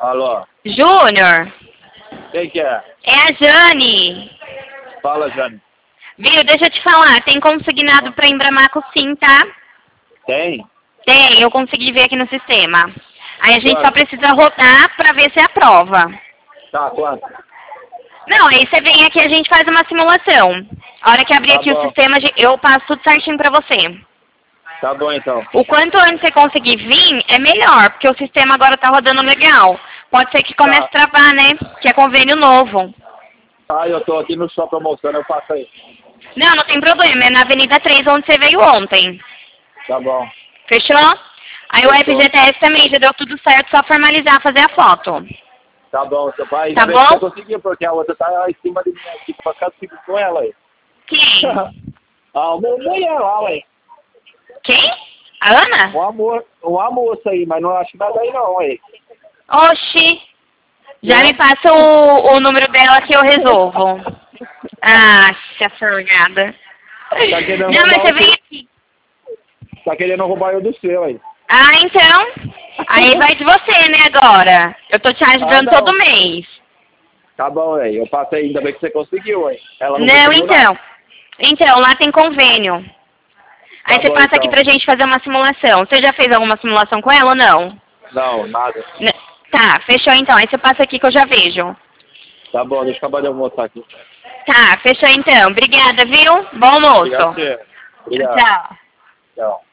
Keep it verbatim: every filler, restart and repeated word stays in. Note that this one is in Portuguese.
Alô? Júnior, Quem que é? é a Jane. Fala, Jane. Viu, deixa eu te falar, tem consignado pra Embramaco sim, tá? Tem? Tem, eu consegui ver aqui no sistema. Aí a gente Quanto? só precisa rodar pra ver se aprova. Tá, quanto? Não, aí você vem aqui e a gente faz uma simulação. A hora que abrir Tá aqui bom. o sistema, eu passo tudo certinho pra você. Tá bom, então. O quanto antes você conseguir vir, é melhor, porque o sistema agora tá rodando legal. Pode ser que comece Tá. a travar, né? Que é convênio novo. Ah, eu tô aqui no shopping almoçando, eu passo aí. Não, não tem problema, é na Avenida três, onde você veio ontem. Tá bom. Fechou? Aí o Fechou. F G T S também, já deu tudo certo, só formalizar, fazer a foto. Tá bom, seu pai. Tá Ainda bem que bom? você conseguiu, porque a outra tá lá em cima de mim aqui, pra cá, fico com ela aí. Quem? Ah, o meu mulher lá, ué. Quem? A Ana? Um amor, uma moça aí, mas não acho nada aí não, ué. Oxi. Já me passa o, o número dela que eu resolvo. Ah, se forgada. Tá querendo Não, mas roubar você o vem seu. aqui. Tá querendo roubar eu do seu aí. Ah, então. Aí vai de você, né, agora. Eu tô te ajudando Ah, não. todo mês. Tá bom, ué. Eu passei, ainda bem que você conseguiu, ué. Ela não, Não, conseguiu então. nada. Então, lá tem convênio. Aí Tá você bom, passa então. aqui pra gente fazer uma simulação. Você já fez alguma simulação com ela ou não? Não, nada. N- Tá, fechou então. Aí você passa aqui que eu já vejo. Tá bom, deixa eu acabar de almoçar aqui. Tá, fechou então. Obrigada, viu? Bom almoço. Obrigado, você. Obrigado. Tchau. Tchau.